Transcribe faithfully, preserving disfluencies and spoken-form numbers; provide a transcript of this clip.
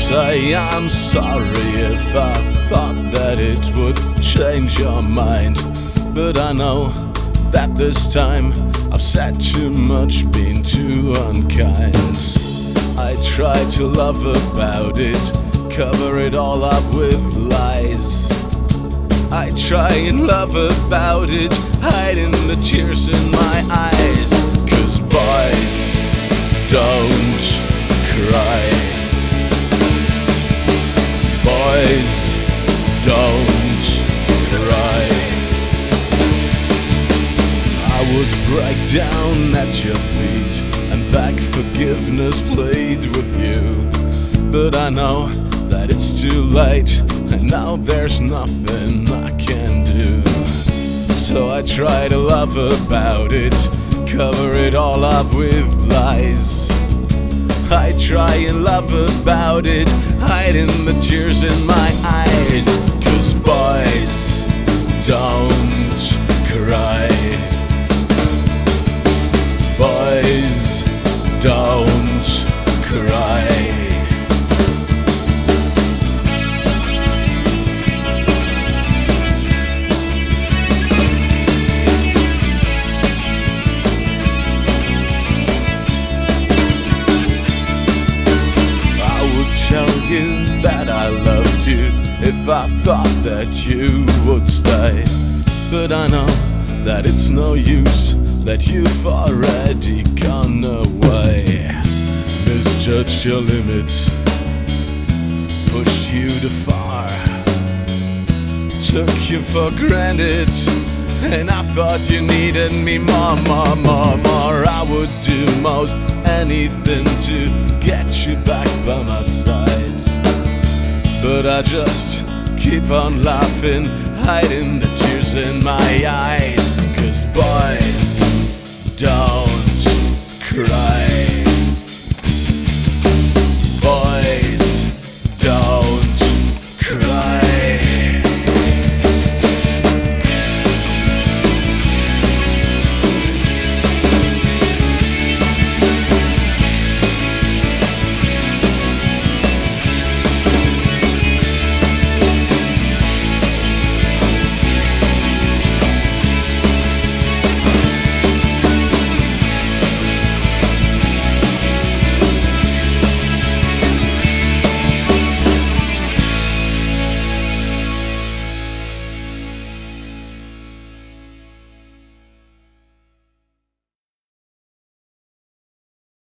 say I'm sorry if I thought that it would change your mind, but I know that this time I've said too much, been too unkind. I try to love about it, cover it all up with lies. I try and love about it, hiding the tears in my eyes. 'Cause boys don't cry, boys don't cry. I would break down at your feet and beg forgiveness, plead with you, but I know that it's too late, and now there's nothing I can do. So I try to love about it, cover it all up with lies. I try and love about it, hiding the tears in my eyes. 'Cause boys don't cry, boys don't cry. Tell you that I loved you if I thought that you would stay, but I know that it's no use, that you've already gone away. Misjudged your limit, pushed you too far, took you for granted, and I thought you needed me more, more, more, more. I would do most anything to get you back by my side, but I just keep on laughing, hiding the tears in my eyes. 'Cause boys don't cry,